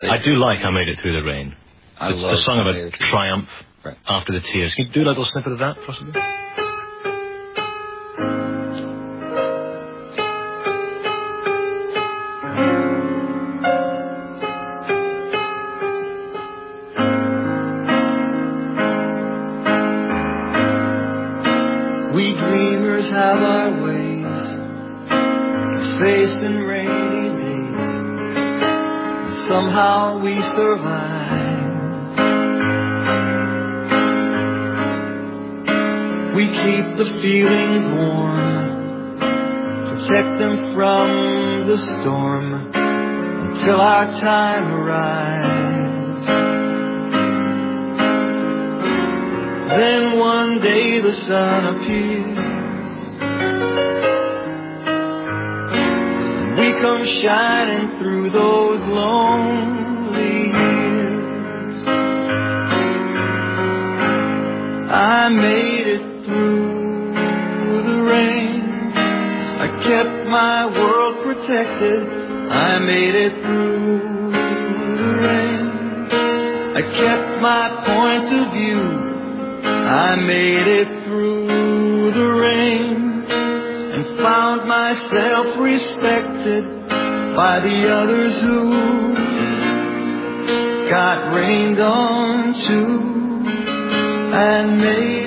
I do like I Made It Through the Rain. It's a song of a triumph after the tears. Can you do a little snippet of that, possibly? We dreamers have our ways, facing rainy days. Somehow we survive. We keep the feelings warm, protect them from the storm until our time arrives. Then one day the sun appears, and we come shining through those lonely years. I made it through the rain, I kept my world protected. I made it through the rain, I kept my point of view. I made it through the rain and found myself respected by the others who got rained on too and made